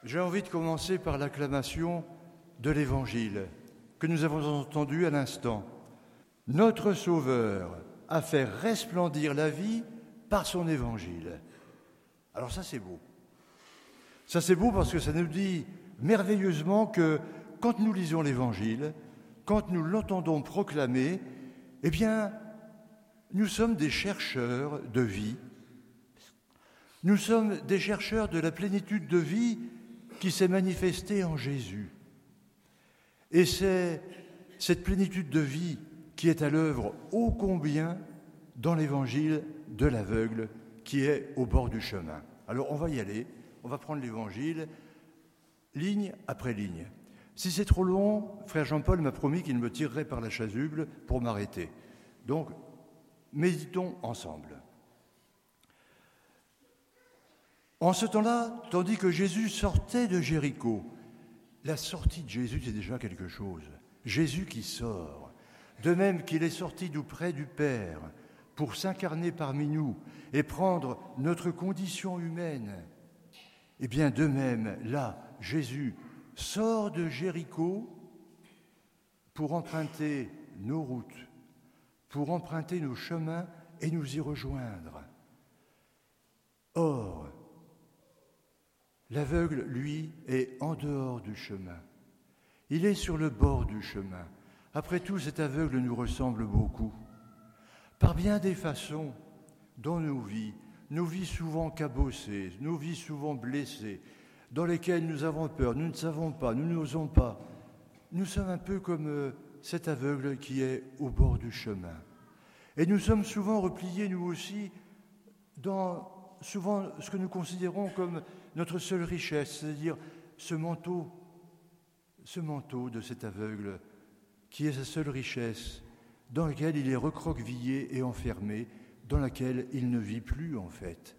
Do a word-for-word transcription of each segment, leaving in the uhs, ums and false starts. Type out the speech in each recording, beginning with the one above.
J'ai envie de commencer par l'acclamation de l'Évangile que nous avons entendu à l'instant. Notre Sauveur a fait resplendir la vie par son Évangile. Alors ça, c'est beau. Ça, c'est beau parce que ça nous dit merveilleusement que quand nous lisons l'Évangile, quand nous l'entendons proclamer, eh bien, nous sommes des chercheurs de vie. Nous sommes des chercheurs de la plénitude de vie qui s'est manifestée en Jésus. Et c'est cette plénitude de vie qui est à l'œuvre ô combien dans l'évangile de l'aveugle qui est au bord du chemin. Alors on va y aller, on va prendre l'évangile ligne après ligne. Si c'est trop long, frère Jean-Paul m'a promis qu'il me tirerait par la chasuble pour m'arrêter. Donc, méditons ensemble. En ce temps-là, tandis que Jésus sortait de Jéricho, la sortie de Jésus, c'est déjà quelque chose. Jésus qui sort, de même qu'il est sorti d'auprès du Père pour s'incarner parmi nous et prendre notre condition humaine. Eh bien, de même, là, Jésus sort de Jéricho pour emprunter nos routes, pour emprunter nos chemins et nous y rejoindre. Or, l'aveugle, lui, est en dehors du chemin. Il est sur le bord du chemin. Après tout, cet aveugle nous ressemble beaucoup. Par bien des façons, dans nos vies, nos vies souvent cabossées, nos vies souvent blessées, dans lesquelles nous avons peur, nous ne savons pas, nous n'osons pas. Nous sommes un peu comme euh, cet aveugle qui est au bord du chemin. Et nous sommes souvent repliés, nous aussi, dans souvent ce que nous considérons comme notre seule richesse, c'est-à-dire ce manteau, ce manteau de cet aveugle qui est sa seule richesse, dans lequel il est recroquevillé et enfermé, dans laquelle il ne vit plus en fait.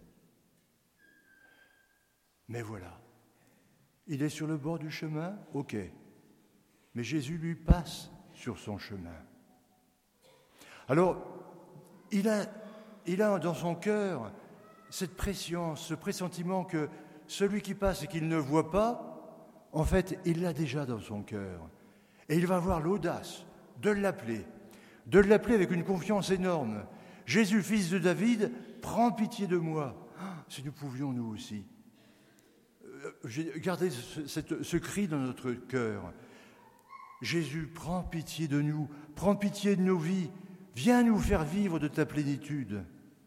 Mais voilà, il est sur le bord du chemin, ok, mais Jésus lui passe sur son chemin. Alors, il a, il a dans son cœur cette prescience, ce pressentiment que celui qui passe et qu'il ne voit pas, en fait, il l'a déjà dans son cœur. Et il va avoir l'audace de l'appeler, de l'appeler avec une confiance énorme. Jésus, fils de David, prends pitié de moi. Ah, si nous pouvions, nous aussi. Gardez ce, ce, ce cri dans notre cœur. Jésus, prends pitié de nous, prends pitié de nos vies, viens nous faire vivre de ta plénitude.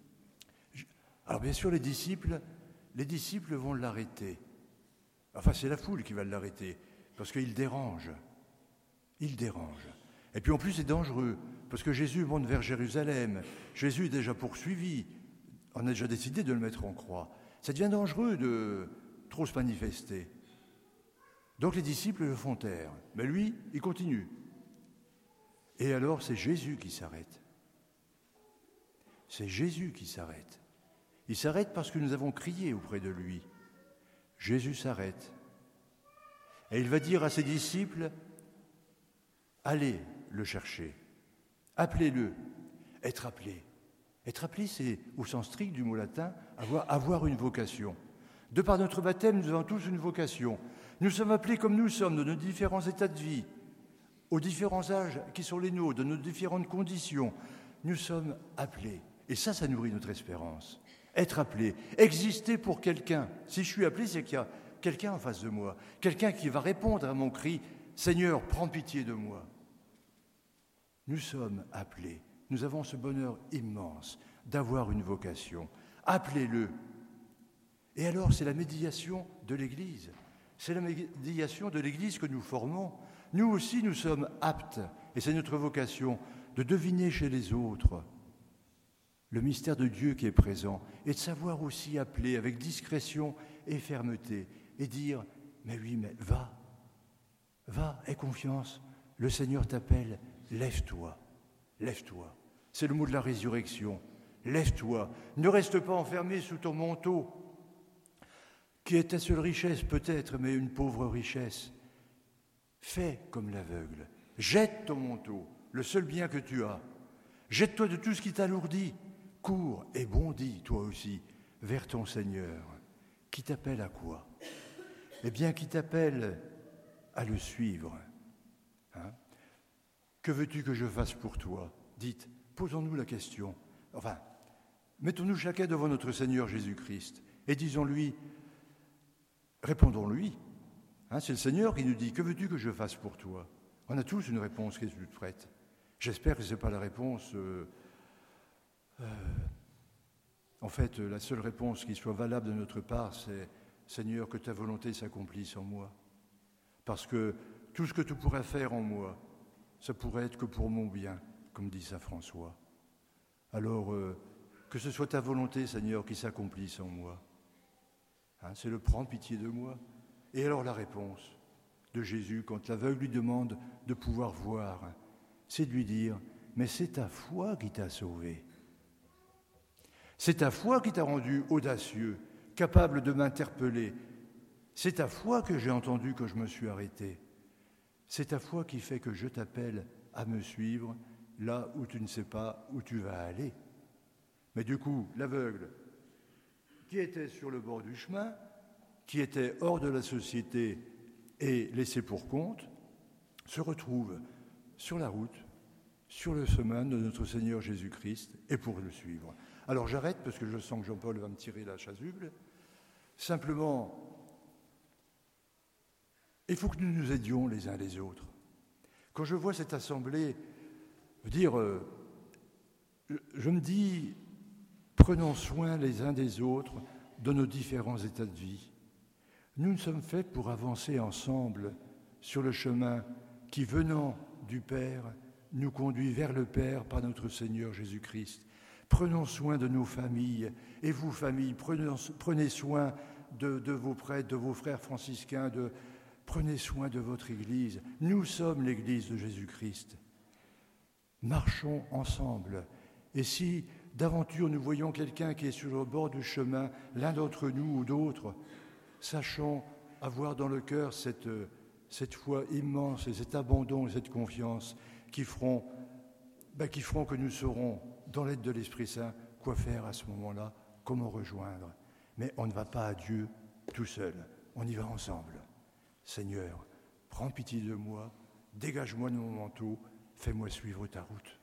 Alors bien sûr, les disciples, les disciples vont l'arrêter. Enfin, c'est la foule qui va l'arrêter, parce qu'il dérange. Il dérange. Et puis en plus, c'est dangereux, parce que Jésus monte vers Jérusalem. Jésus est déjà poursuivi. On a déjà décidé de le mettre en croix. Ça devient dangereux de trop se manifester. Donc les disciples le font taire. Mais lui, il continue. Et alors, c'est Jésus qui s'arrête. C'est Jésus qui s'arrête. Il s'arrête parce que nous avons crié auprès de lui. Jésus s'arrête. Et il va dire à ses disciples, allez le chercher, appelez-le, être appelé. Être appelé, c'est, au sens strict du mot latin, avoir, avoir une vocation. De par notre baptême, nous avons tous une vocation. Nous sommes appelés comme nous sommes, de nos différents états de vie, aux différents âges qui sont les nôtres, de nos différentes conditions. Nous sommes appelés. Et ça, ça nourrit notre espérance. Être appelé, exister pour quelqu'un. Si je suis appelé, c'est qu'il y a quelqu'un en face de moi, quelqu'un qui va répondre à mon cri « Seigneur, prends pitié de moi ». Nous sommes appelés. Nous avons ce bonheur immense d'avoir une vocation. Appelez-le. Et alors, c'est la médiation de l'Église. C'est la médiation de l'Église que nous formons. Nous aussi, nous sommes aptes, et c'est notre vocation, de deviner chez les autres le mystère de Dieu qui est présent, et de savoir aussi appeler avec discrétion et fermeté, et dire « Mais oui, mais va, va, aie confiance, le Seigneur t'appelle, lève-toi, lève-toi. » C'est le mot de la résurrection. Lève-toi, ne reste pas enfermé sous ton manteau, qui est ta seule richesse peut-être, mais une pauvre richesse. Fais comme l'aveugle, jette ton manteau, le seul bien que tu as. Jette-toi de tout ce qui t'alourdit. Cours et bondis, toi aussi, vers ton Seigneur, qui t'appelle à quoi ? eh bien, qui t'appelle à le suivre. Hein? Que veux-tu que je fasse pour toi? Dites, posons-nous la question. Enfin, mettons-nous chacun devant notre Seigneur Jésus-Christ et disons-lui, répondons-lui. Hein, c'est le Seigneur qui nous dit, que veux-tu que je fasse pour toi? On a tous une réponse qui est toute prête. J'espère que ce n'est pas la réponse... Euh, euh, en fait, la seule réponse qui soit valable de notre part, c'est « Seigneur, que ta volonté s'accomplisse en moi ». Parce que tout ce que tu pourrais faire en moi, ça pourrait être que pour mon bien, comme dit saint François. Alors, euh, que ce soit ta volonté, Seigneur, qui s'accomplisse en moi. Hein, c'est le « prends pitié de moi ». Et alors la réponse de Jésus, quand l'aveugle lui demande de pouvoir voir, c'est de lui dire « Mais c'est ta foi qui t'a sauvé. C'est ta foi qui t'a rendu audacieux, capable de m'interpeller. C'est ta foi que j'ai entendu que je me suis arrêté. C'est ta foi qui fait que je t'appelle à me suivre là où tu ne sais pas où tu vas aller. » Mais du coup, l'aveugle, qui était sur le bord du chemin, qui était hors de la société et laissé pour compte, se retrouve sur la route, sur le chemin de notre Seigneur Jésus-Christ et pour le suivre. Alors j'arrête parce que je sens que Jean-Paul va me tirer la chasuble. Simplement, il faut que nous nous aidions les uns les autres. Quand je vois cette assemblée, je veux dire, euh, je me dis, prenons soin les uns des autres dans nos différents états de vie. Nous ne sommes faits pour avancer ensemble sur le chemin qui, venant du Père, nous conduit vers le Père par notre Seigneur Jésus-Christ. Prenons soin de nos familles, et vous, familles, prenez, prenez soin de, de vos prêtres, de vos frères franciscains, de, prenez soin de votre Église. Nous sommes l'Église de Jésus-Christ. Marchons ensemble. Et si d'aventure nous voyons quelqu'un qui est sur le bord du chemin, l'un d'entre nous ou d'autres, sachons avoir dans le cœur cette, cette foi immense et cet abandon et cette confiance qui feront, ben, qui feront que nous saurons, dans l'aide de l'Esprit Saint, quoi faire à ce moment-là, comment rejoindre. Mais on ne va pas à Dieu tout seul, on y va ensemble. Seigneur, prends pitié de moi, dégage-moi de mon manteau, fais-moi suivre ta route.